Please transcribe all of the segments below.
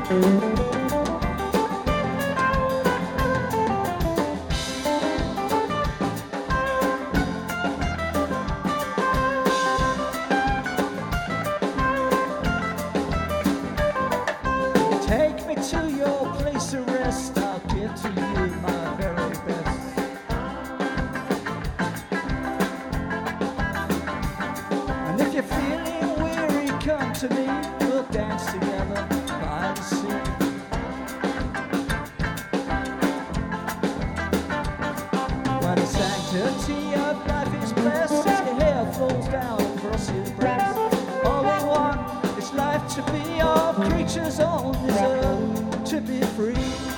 Take me to your place of rest, I'll give to you my very best. And if you're feeling weary, come to me, we'll dance together by the sea. When the sanctity of life is blessed, as your hair flows down across your breast, all we want is life to be, all creatures on this earth to be free.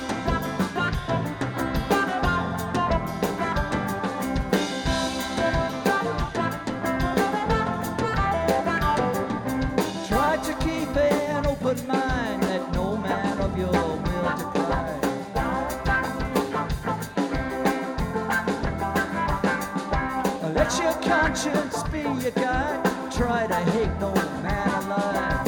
Try to keep an open mind, let no man of your will deprive. Let your conscience be your guide, try to hate no man alive.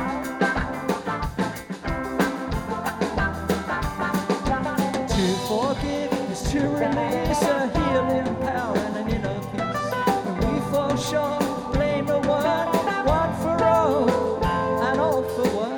To forgive is to release a healing power and an inner peace. When we fall short, blame the one for all and all for one.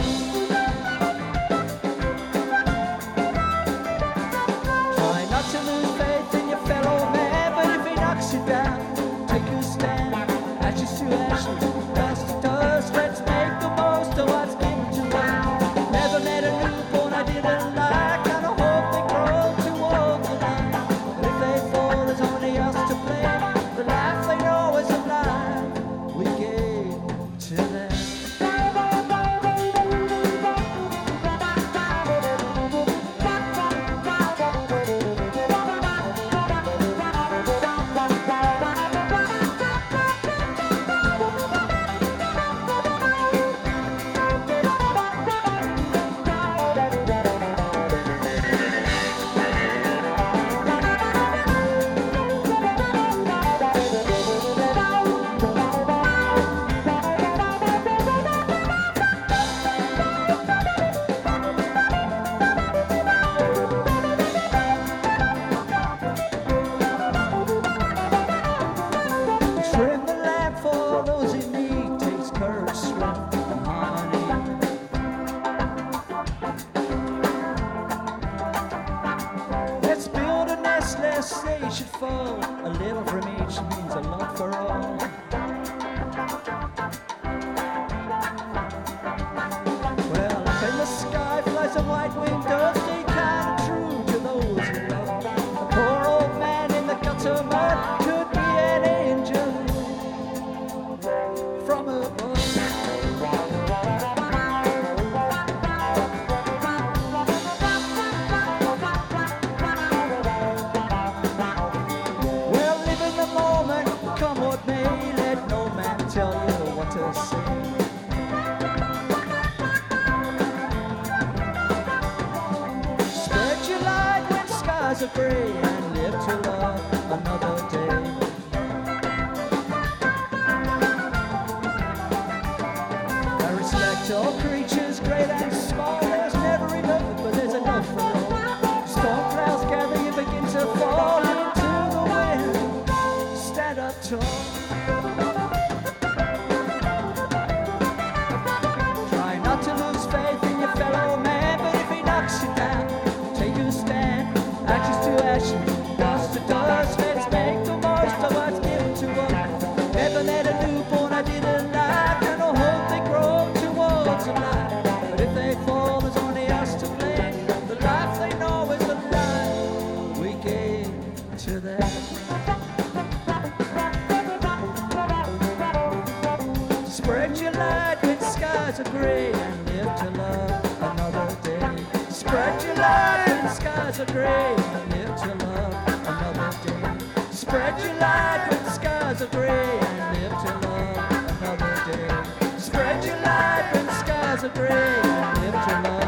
Try not to lose faith in your fellow man, but if he knocks you down, take a stand. Ashes to ashes, dust to dust, let's make the most of what's given to us. Never met a newborn I didn't like, and I hope they grow to walk the line. But if they fall, there's only us to blame. The life they know is a lie we gave to them. Trim the lamp for those in need, takes courage, strength, and harmony. Let's build a nest lest they should fall. A little from each means a lot for all. Well, up in the sky flies a white-winged dove, stay kind of true to those who love. A poor old man in the gutter mud could be an angel from above. Well, live in the moment, come what may, let no man tell you what to say. Spread your light when skies are gray, and live to love another day. I respect all creatures, great and small. There's never enough, but there's enough for all. Storm clouds gather, you begin to fall into the wind. Stand up tall. Try not to lose faith in your fellow man, but if he knocks you down, take a stand. Ashes to ashes, dust to dust, let's make the most of what's given to us. Never met a newborn I didn't like, and I hope they grow towards a light. But if they fall, there's only us to blame. The life they know is a lie we gave to them. Spread your light when skies are gray, and live to love another day. Spread your light when skies are gray, and live to love another day. Spread your light when skies are gray, and live to love another day. Spread your light when skies are gray, and live to love